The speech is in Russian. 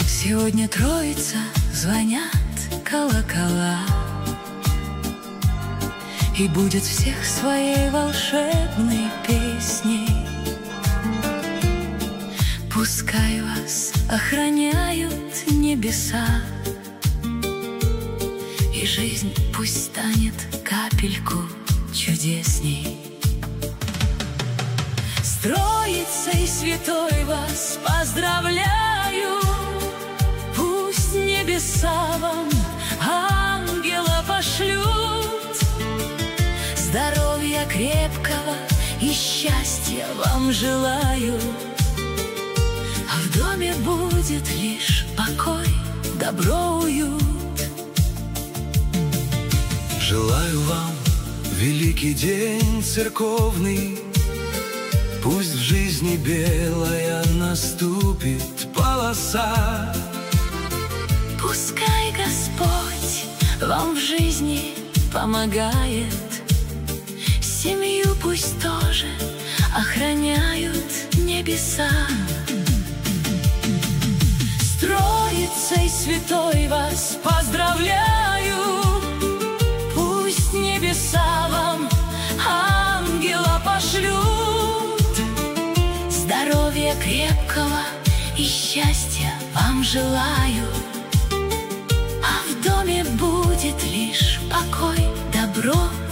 Сегодня Троица, звонят колокола, и будет всех своей волшебной песней. Пускай вас охраняют небеса, и жизнь пусть станет капельку чудесней. С Троицей Святой вас поздравляю, пусть небеса вам ангела пошлют, здоровья крепкого и счастья вам желаю, а в доме будет лишь покой, добро, уют. Желаю вам великий день церковный, пусть в жизни белая наступит полоса. Пускай Господь вам в жизни помогает, семью пусть тоже охраняют небеса. С Троицей Святой вас поздравляю, пусть небеса вам ангела пошлют, здоровья крепкого и счастья вам желаю, а в доме будет лишь покой, добро,